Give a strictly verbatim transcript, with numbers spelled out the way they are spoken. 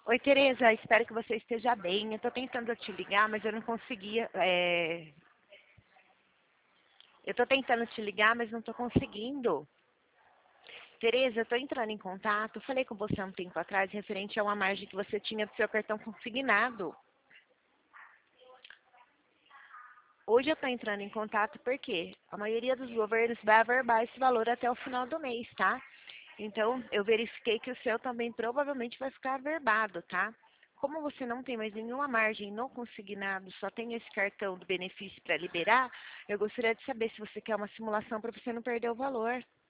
Oi, Tereza, espero que você esteja bem. Eu tô tentando te ligar, mas eu não conseguia. é, Eu tô tentando te ligar, mas não tô conseguindo. Tereza, eu tô entrando em contato. Falei com você há um tempo atrás, referente a uma margem que você tinha do seu cartão consignado. Hoje eu tô entrando em contato porque a maioria dos governos vai averbar esse valor até o final do mês, tá? Então, eu verifiquei que o seu também provavelmente vai ficar averbado, tá? Como você não tem mais nenhuma margem no consignado, só tem esse cartão do benefício para liberar, eu gostaria de saber se você quer uma simulação para você não perder o valor.